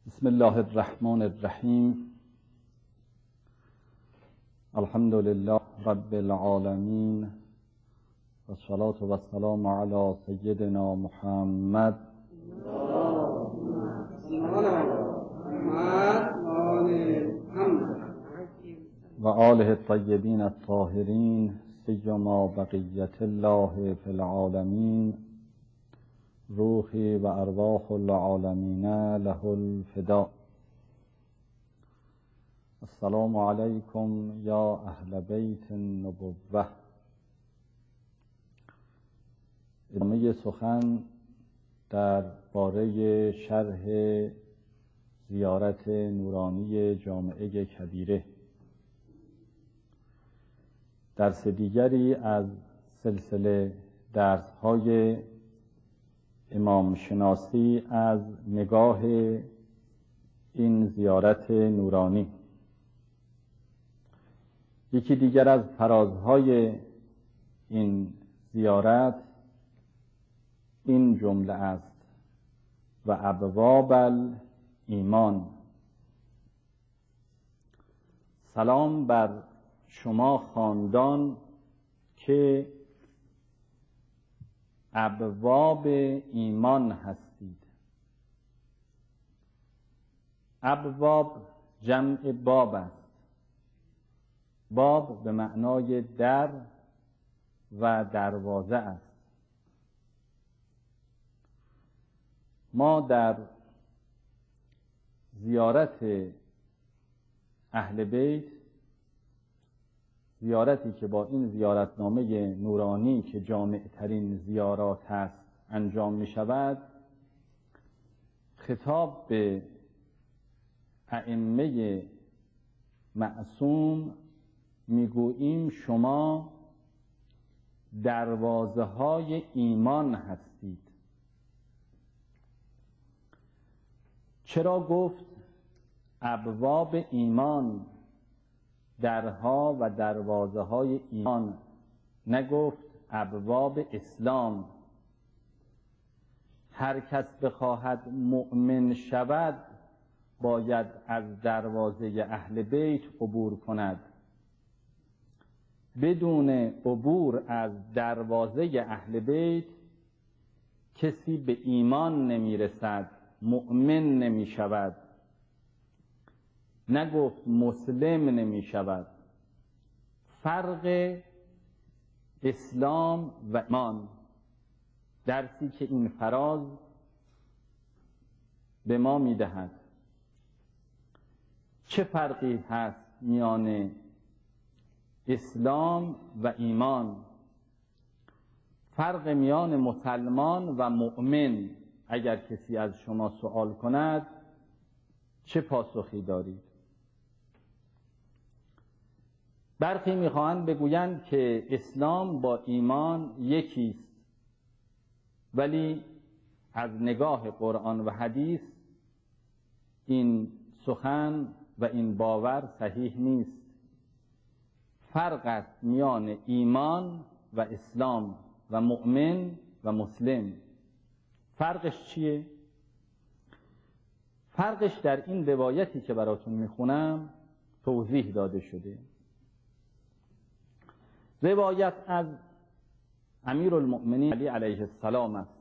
بسم الله الرحمن الرحیم. الحمد لله رب العالمین و الصلاة و السلام علی سیدنا محمد و آله الطیبین الطاهرین سیما بقیت الله فی العالمین. روحی و ارواح العالمین له الفداء. السلام علیکم یا اهل بیت النبوة. ادامه سخن در باره شرح زیارت نورانی جامعه کبیره، درس دیگری از سلسله درس‌های امام شناسی از نگاه این زیارت نورانی. یکی دیگر از فرازهای این زیارت این جمله است: و ابواب الایمان. سلام بر شما خاندان که ابواب ایمان هستید. ابواب جمع باب است. باب به معنای در و دروازه است. ما در زیارت اهل بیت، زیارتی که با این زیارتنامه نورانی که جامع ترین زیارات است انجام می شود، خطاب به ائمه معصوم می گوییم شما دروازه های ایمان هستید. چرا گفت ابواب ایمان، درها و دروازه های ایمان، نگفت ابواب اسلام؟ هر کس بخواهد مؤمن شود باید از دروازه اهل بیت عبور کند. بدون عبور از دروازه اهل بیت کسی به ایمان نمی رسد، مؤمن نمی شود. نگفت مسلم نمی شود. فرق اسلام و ایمان، درسی که این فراز به ما می دهد. چه فرقی هست میان اسلام و ایمان؟ فرق میان مسلمان و مؤمن اگر کسی از شما سوال کند چه پاسخی دارید؟ برخی میخواهند بگویند که اسلام با ایمان یکیست، ولی از نگاه قرآن و حدیث این سخن و این باور صحیح نیست. فرق است میان ایمان و اسلام و مؤمن و مسلم. فرقش چیه؟ فرقش در این روایتی که براتون میخونم توضیح داده شده. روایت از امیرالمؤمنین علی علیه السلام است.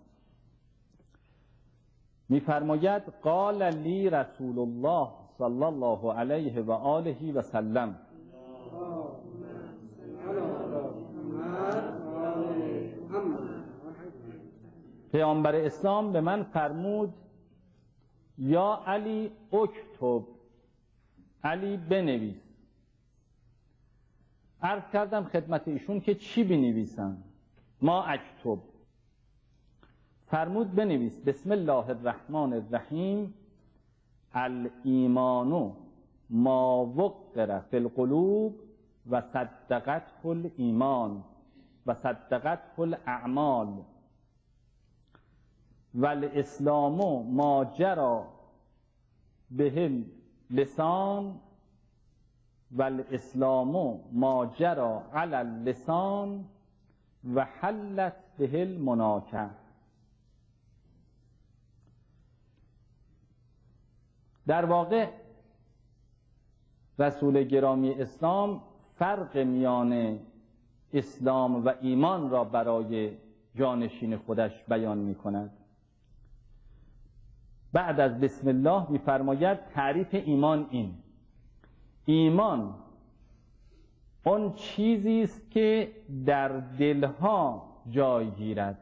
میفرماید قال لی رسول الله صلی الله علیه و آله و سلم. پیامبر اسلام به من فرمود یا علی اکتب، علی بنویس. عرض کردم خدمت ایشون که چی بنویسم؟ ما اکتب. فرمود بنویس بسم الله الرحمن الرحیم الایمان ما وقر فی القلوب و صدقته الایمان و صدقته الاعمال والاسلام ما جرى به اللسان والاسلام ما جرى علی اللسان و حلت به المناکه. در واقع رسول گرامی اسلام فرق میان اسلام و ایمان را برای جانشین خودش بیان می کند. بعد از بسم الله می فرماید تعریف ایمان این: ایمان اون چیزی است که در دلها جای گیرد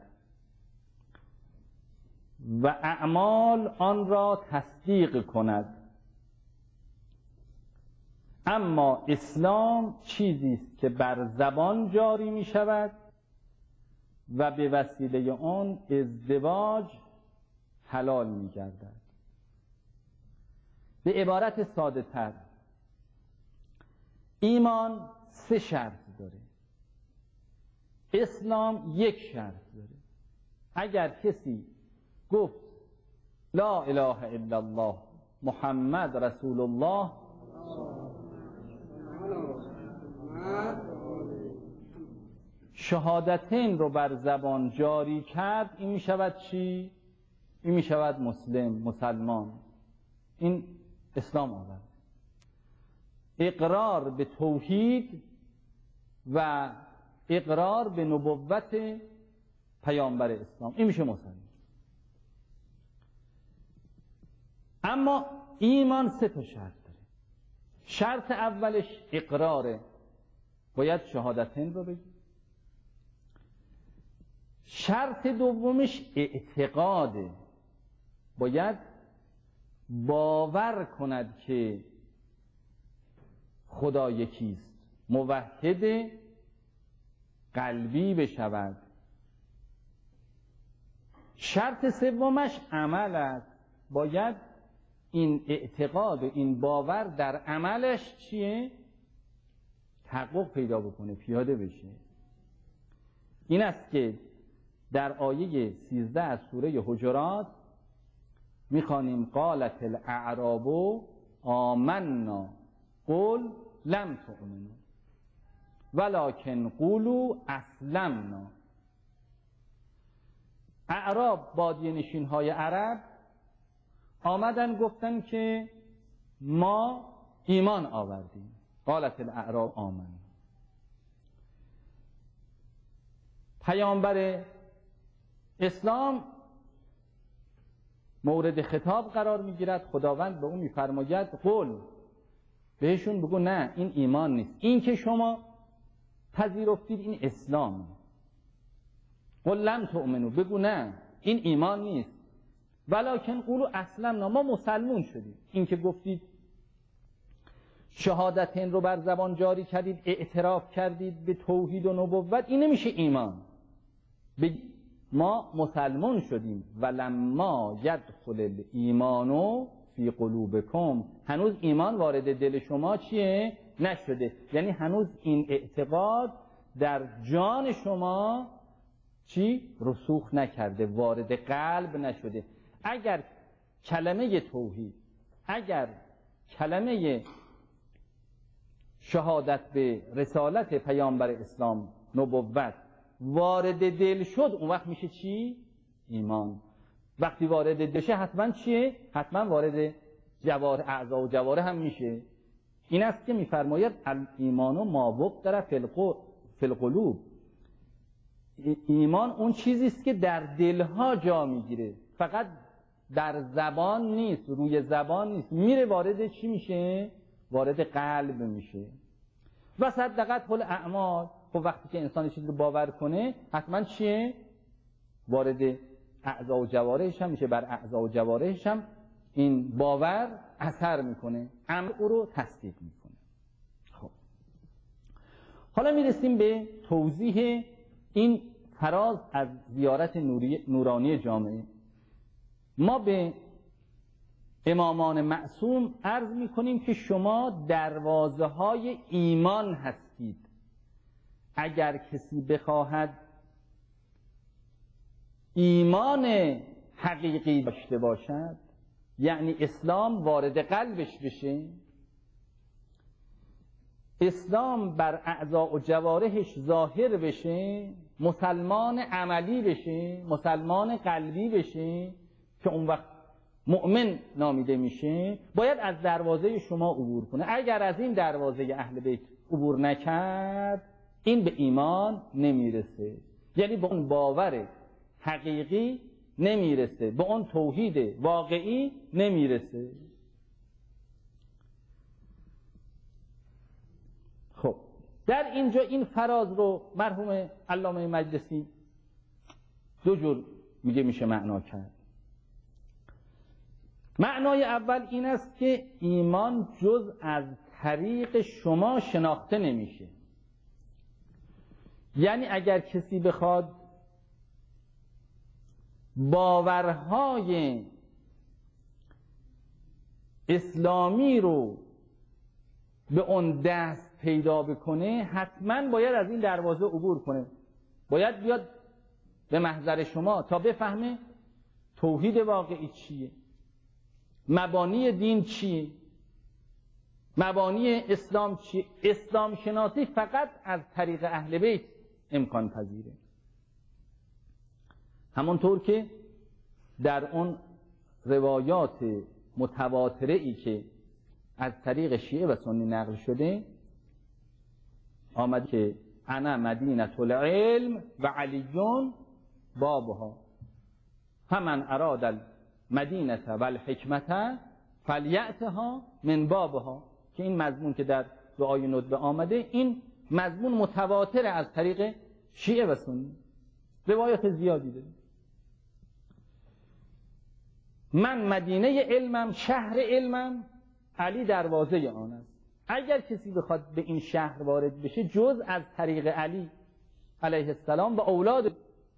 و اعمال آن را تصدیق کند. اما اسلام چیزی است که بر زبان جاری می شود و به وسیله آن ازدواج حلال می گردد. به عبارت ساده تر، ایمان 3 شرط داره، اسلام 1 شرط داره. اگر کسی گفت لا اله الا الله محمد رسول الله، شهادتین رو بر زبان جاری کرد، این می شود چی؟ این می شود مسلمان. این اسلام آورد. اقرار به توحید و اقرار به نبوت پیامبر اسلام، این میشه مسلمان. اما ایمان 3 تا شرط داره. شرط اولش اقراره، باید شهادتین رو بگی. شرط دومش اعتقاده، باید باور کند که خدا یکیست، موحد قلبی بشود. شرط سومش عمل است، باید این اعتقاد و این باور در عملش چیه؟ تحقق پیدا بکنه، پیاده بشه. این است که در آیه 13 از سوره حجرات میخوانیم قالت الاعراب آمنا قل لم تؤمنوا ولکن قولوا اسلمنا. اعراب، بادیه نشین های عرب، آمدن گفتن که ما ایمان آوردیم. قالت الاعراب آمنا. پیامبر اسلام مورد خطاب قرار میگیرد، خداوند به اون میفرماید قل، بهشون بگو نه این ایمان نیست، این که شما پذیرفتید این اسلام. قل لم تؤمنوا، بگو نه این ایمان نیست. ولکن قولوا اسلمنا، ما مسلمون شدیم. این که گفتید شهادتین رو بر زبان جاری کردید، اعتراف کردید به توحید و نبوت، این نمیشه ایمان. ما مسلمون شدیم. ولما یدخل الایمان فی قلوبکم، هنوز ایمان وارد دل شما چیه؟ نشده. یعنی هنوز این اعتقاد در جان شما چی؟ رسوخ نکرده، وارد قلب نشده. اگر کلمه توحید، اگر کلمه شهادت به رسالت پیامبر اسلام، نبوت، وارد دل شد، اون وقت میشه چی؟ ایمان. وقتی وارد دل شه حتما چیه؟ حتما وارد جوارح، اعضا و جوارح هم میشه. این است که میفرماید الایمان ما وقر فی القلوب. ایمان اون چیزی است که در دلها جا میگیره، فقط در زبان نیست، روی زبان نیست، میره وارد چی میشه؟ وارد قلب میشه. و صدقت الاعمال، خب وقتی که انسان چیزی رو باور کنه حتما چیه؟ وارد اعضا و جوارحش هم میشه، بر اعضا و جوارحش هم این باور اثر میکنه، عمل او رو تصدیق میکنه. خب حالا میرسیم به توضیح این فراز از زیارت نورانی جامعه. ما به امامان معصوم عرض میکنیم که شما دروازه های ایمان هستید. اگر کسی بخواهد ایمان حقیقی داشته باشد، یعنی اسلام وارد قلبش بشه، اسلام بر اعضا و جوارحش ظاهر بشه، مسلمان عملی بشه، مسلمان قلبی بشه، که اون وقت مؤمن نامیده میشه باید از دروازه شما عبور کنه. اگر از این دروازه اهل بیت عبور نکرد این به ایمان نمیرسه، یعنی به اون باور حقیقی نمیرسه، به اون توحید واقعی نمیرسه. خب در اینجا این فراز رو مرحوم علامه مجلسی دو جور میشه معنا کرد. معنای اول این است که ایمان جز از طریق شما شناخته نمیشه. یعنی اگر کسی بخواد باورهای اسلامی رو به اون دست پیدا بکنه حتما باید از این دروازه عبور کنه، باید بیاد به محضر شما تا بفهمه توحید واقعی چیه، مبانی دین چیه، مبانی اسلام چیه. اسلام شناسی فقط از طریق اهل بیت امکان پذیره. همونطور که در اون روایات متواتره ای که از طریق شیعه و سنی نقل شده آمد که انا مدینة العلم و علیون بابها فمن اراد المدینة و الحکمة فلیأتها من بابها، که این مضمون که در دعای ندبه آمده این مضمون متواتر از طریق شیعه و سنی، روایت زیادی داره. من مدینه علمم، شهر علمم، علی دروازه آن است. اگر کسی بخواد به این شهر وارد بشه جز از طریق علی علیه السلام و اولاد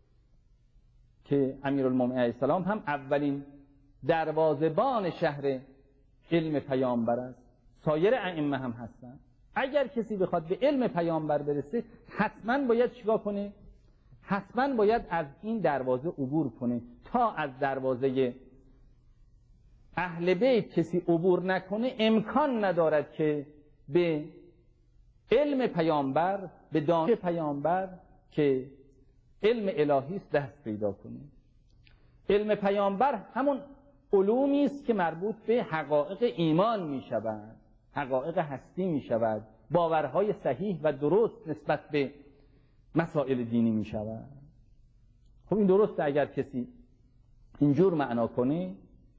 که امیرالمومنین علیه السلام هم اولین دروازه‌بان شهر علم پیامبر است، سایر ائمه هم هستند. اگر کسی بخواد به علم پیامبر برسه حتما باید چیکار کنه؟ حتما باید از این دروازه عبور کنه. تا از دروازه اهل بیت کسی عبور نکنه امکان ندارد که به علم پیامبر، به دانش پیامبر که علم الهی است دست پیدا کنه. علم پیامبر همون علومی است که مربوط به حقایق ایمان می شود، حقایق هستی می شود، باورهای صحیح و درست نسبت به مسائل دینی می شود. خب این درسته اگر کسی اینجور معنا کنه،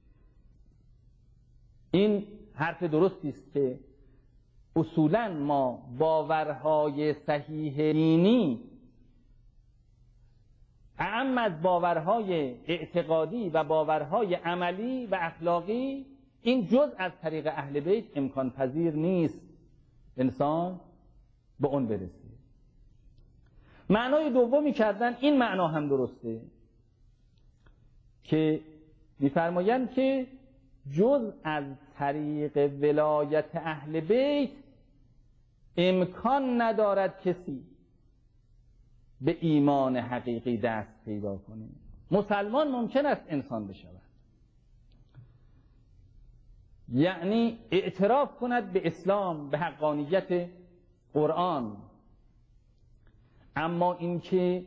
این حرف درستی است که اصولاً ما باورهای صحیح دینی اعم از باورهای اعتقادی و باورهای عملی و اخلاقی این جز از طریق اهل بیت امکان پذیر نیست انسان به اون برسه. معنای دومی کردن این معنا هم درسته که می‌فرمایند که جز از طریق ولایت اهل بیت امکان ندارد کسی به ایمان حقیقی دست پیدا کنه. مسلمان ممکن است انسان بشود، یعنی اعتراف کند به اسلام، به حقانیت قرآن، اما اینکه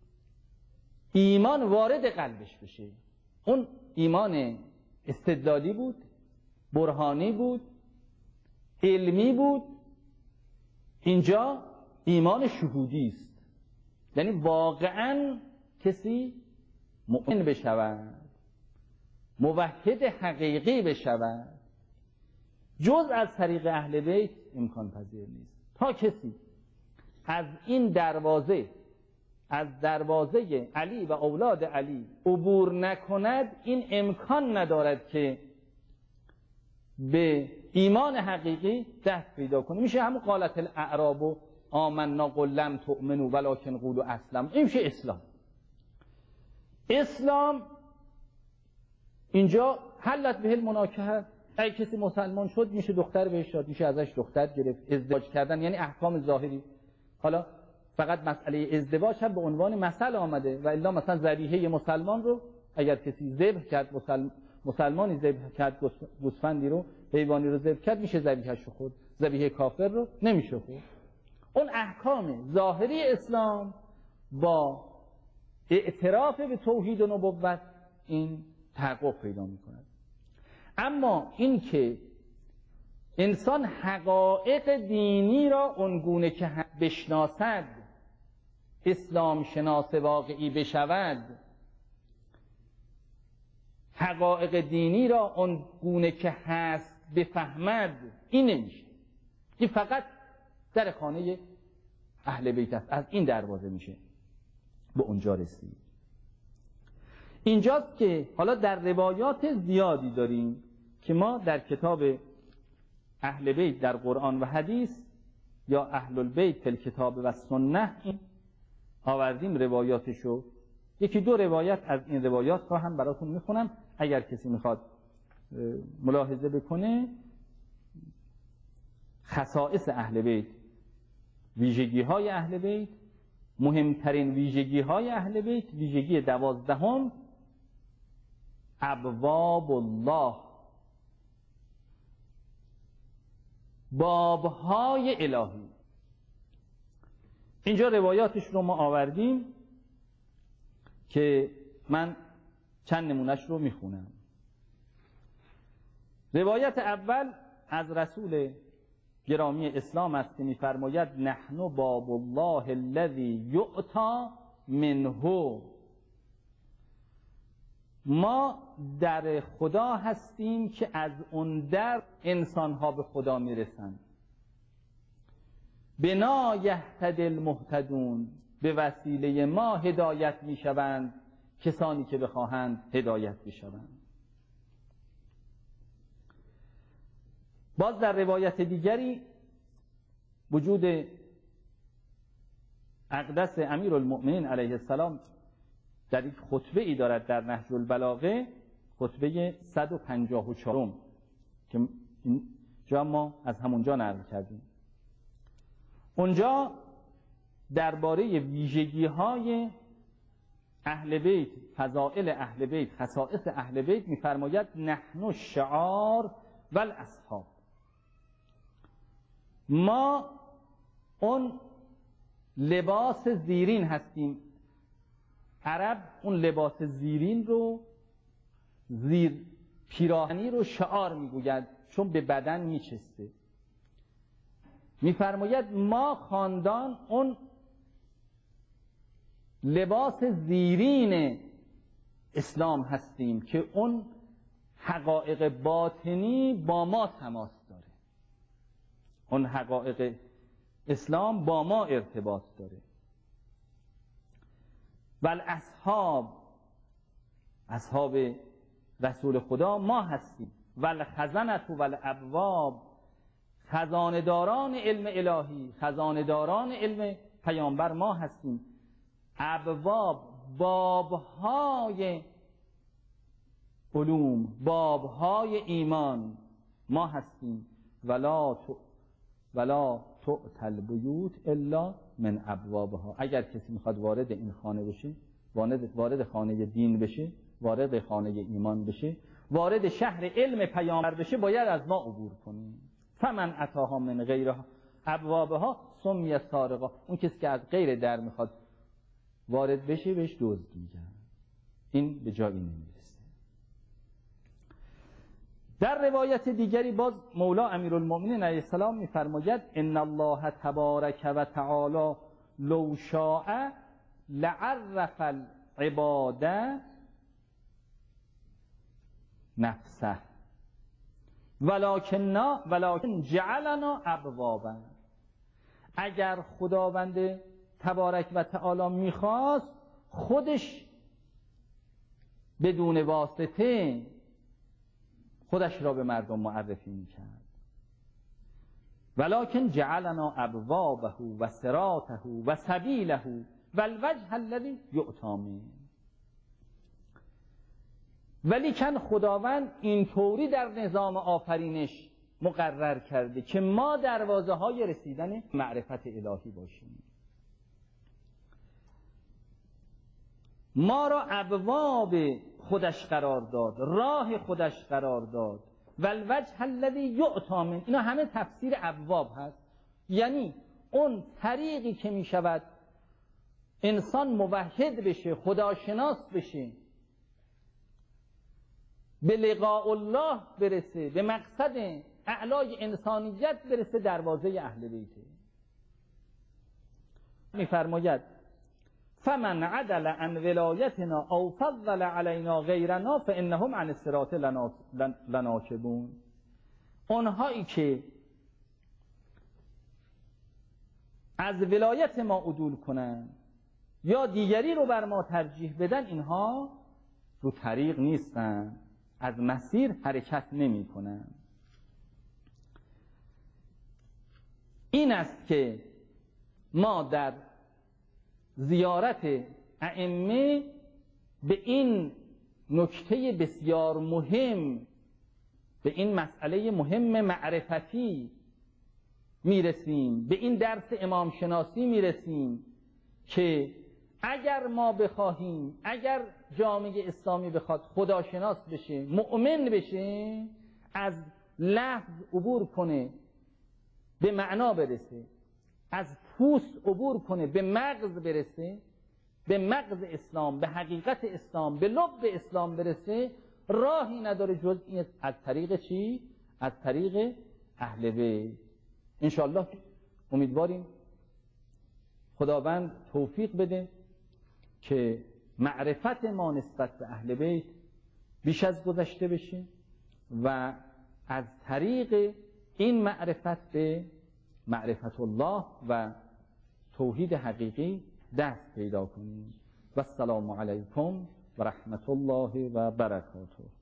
ایمان وارد قلبش بشه، اون ایمان استدلالی بود، برهانی بود، علمی بود، اینجا ایمان شهودی است. یعنی واقعاً کسی مؤمن بشود، موحد حقیقی بشود، جز از طریق اهل بیت امکان پذیر نیست. تا کسی از این دروازه، از دروازه علی و اولاد علی عبور نکند این امکان ندارد که به ایمان حقیقی دست پیدا کنه. میشه همون قالت الاعراب آمنا قل لم تؤمنوا ولکن قولوا اسلمنا، این میشه اسلام. اسلام اینجا حلت به المناکحه، اگه کسی مسلمان شد میشه دختر بهش داد، میشه ازش دختر گرفت. ازدواج کردن یعنی احکام ظاهری. حالا فقط مسئله ازدواج هم به عنوان مثل آمده و الا مثلا ذبیحه مسلمان رو اگر کسی ذبح کرد، مسلمانی ذبح کرد گوسفندی رو، حیوانی رو ذبح کرد، میشه ذبیحه‌ش رو خورد. ذبیحه کافر رو نمیشه خورد. اون احکام ظاهری اسلام با اعتراف به توحید و نبوت این تحقق پیدا میکند. اما این که انسان حقایق دینی را اونگونه که بشناسد، اسلام شناس واقعی بشود، حقایق دینی را اونگونه که هست بفهمد، این نمیشه. این فقط در خانه اهل بیت است، از این دروازه میشه به اونجا رسید. اینجاست که حالا در روایات زیادی داریم که ما در کتاب اهل بیت در قرآن و حدیث یا اهل البیت فی الکتاب و سنه آوردیم روایاتشو. یکی دو روایت از این روایات را هم براتون میخونم اگر کسی میخواد ملاحظه بکنه. خصائص اهل بیت، ویژگی های اهل بیت، مهمترین ویژگی های اهل بیت، ویژگی 12، ابواب الله، بابهای الهی. اینجا روایاتش رو ما آوردیم که من چند نمونهش رو میخونم. روایت اول از رسول گرامی اسلام است که میفرماید نحن باب الله الذی یؤتی منه، ما در خدا هستیم که از اون در انسانها به خدا میرسند. بنا یهتدی المهتدون، به وسیله ما هدایت میشوند کسانی که بخواهند هدایت بشوند. باز در روایت دیگری وجود اقدس امیرالمؤمنین علیه السلام در یک خطبه ای دارد در نهج البلاغه، خطبه 154 که اینجا ما از همونجا نقل کردیم. اونجا درباره ویژگی های اهل بیت، فضائل اهل بیت، خصائص اهل بیت میفرماید نحن الشعار و الاصحاب، ما اون لباس زیرین هستیم. عرب اون لباس زیرین رو، زیر پیراهنی رو شعار میگوید چون به بدن میچسته. میفرماید ما خاندان اون لباس زیرین اسلام هستیم که اون حقایق باطنی با ما تماس داره، اون حقایق اسلام با ما ارتباط داره. والاصحاب، اصحاب رسول خدا ما هستیم. والخزنة والابواب، خزانداران علم الهی، خزانداران علم پیامبر ما هستیم. ابواب، بابهای علوم، بابهای ایمان ما هستیم. ولا تؤتی البیوت الا من ابوابها، اگر کسی میخواد وارد این خانه بشه، وارد خانه دین بشه، وارد خانه ایمان بشه، وارد شهر علم پیامبر بشه، باید از ما عبور کنه. فمن اتاها من غیر ابوابها سمی سارقا، اون کسی که از غیر در میخواد وارد بشه بهش دزد میگن. این به جایی نمیرسه. در روایت دیگری باز مولا امیرالمؤمنین علیه السلام میفرماید ان الله تبارک و تعالی لو شاء لعرف العباد نفسه ولکن جعلنا ابوابا. اگر خداوند تبارک و تعالی میخواست خودش بدون واسطه خودش را به مردم معرفی میکرد. ولکن جعلنا ابوابه و صراطه و سبیله و الوجه الذی یؤتی منه. ولیکن خداوند اینطوری در نظام آفرینش مقرر کرده که ما دروازه های رسیدن معرفت الهی باشیم. ما را ابواب خودش قرار داد، راه خودش قرار داد. و الوجه الذی یؤتی منه، اینا همه تفسیر ابواب هست، یعنی اون طریقی که می شود انسان موحد بشه، خداشناس بشه، به لقاء الله برسه، به مقصد اعلای انسانیت برسه، دروازه اهل بیته. میفرماید فمن عدل عن ولایتنا او فضل علینا غیرنا فانهم عن الصراط لناکبون. اونهایی که از ولایت ما عدول کنن یا دیگری رو بر ما ترجیح بدن، اینها رو طریق نیستن، از مسیر حرکت نمی کنن. این است که ما در زیارت ائمه به این نکته بسیار مهم، به این مسئله مهم معرفتی میرسیم، به این درس امام شناسی میرسیم که اگر ما بخواهیم، اگر جامعه اسلامی بخواد خداشناس بشه، مؤمن بشه، از لفظ عبور کنه به معنا برسه، از پوست عبور کنه به مغز برسه، به مغز اسلام، به حقیقت اسلام، به لب اسلام برسه، راهی نداره جز این، از طریق چی؟ از طریق اهل بیت. انشاءالله امیدواریم خداوند توفیق بده که معرفت ما نسبت به اهل بیت بیش از گذشته بشه و از طریق این معرفت به معرفت الله و توحید حقیقی دست پیدا کنیم. و السلام علیکم و رحمت الله و برکاته.